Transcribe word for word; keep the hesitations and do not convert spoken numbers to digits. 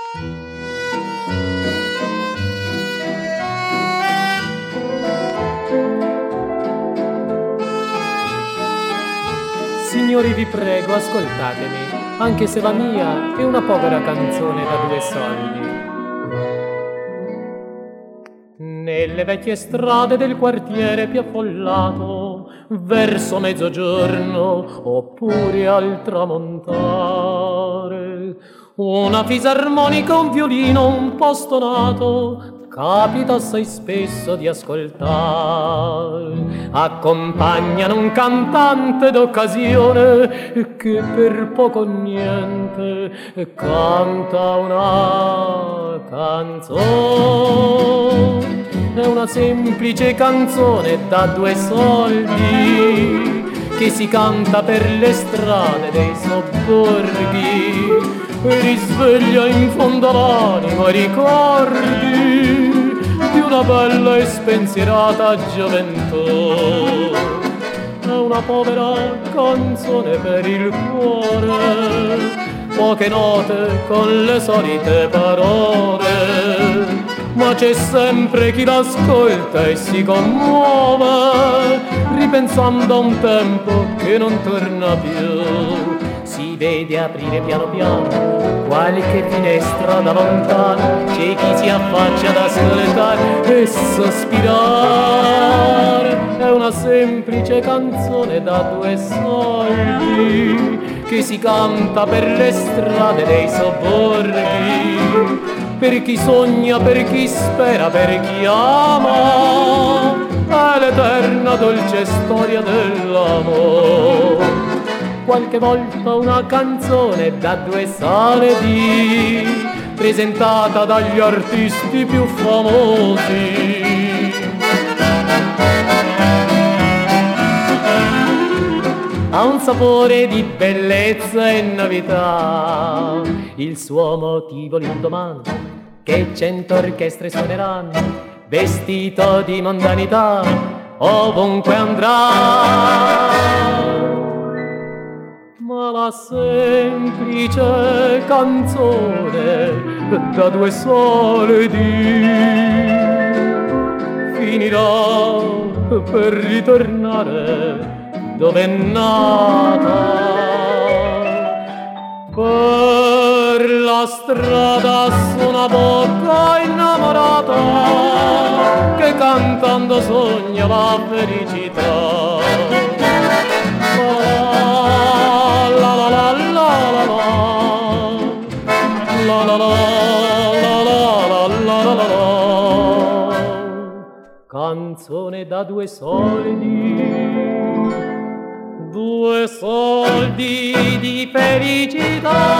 Signori, vi prego, ascoltatemi, anche se la mia è una povera canzone da due soldi. Nelle vecchie strade del quartiere più affollato, verso mezzogiorno oppure al tramontare, una fisarmonica, un violino un po' stonato, capita assai spesso di ascoltare. Accompagnano un cantante d'occasione che per poco niente canta una canzone. È una semplice canzone da due soldi che si canta per le strade dei sobborghi e risveglia in fondo all'anima i ricordi di una bella e spensierata gioventù. È una povera canzone per il cuore, poche note con le solite parole, ma c'è sempre chi l'ascolta e si commuove, ripensando a un tempo che non torna più. Si vede aprire piano piano qualche finestra da lontano, c'è chi si affaccia ad ascoltare e sospirare. È una semplice canzone da due soldi che si canta per le strade dei sobborghi, per chi sogna, per chi spera, per chi ama, è l'eterna dolce storia dell'amore. Qualche volta una canzone da due soldi, presentata dagli artisti più famosi. Ha un sapore di bellezza e novità, il suo motivo l'indomani che cento orchestre suoneranno, vestito di mondanità ovunque andrà. Ma la semplice canzone da due soldi finirà per ritornare dove è nata. Per la strada su una bocca innamorata che cantando sogna la felicità. La la la la la la la la la la la. Canzone da due soldi, due soldi di felicità.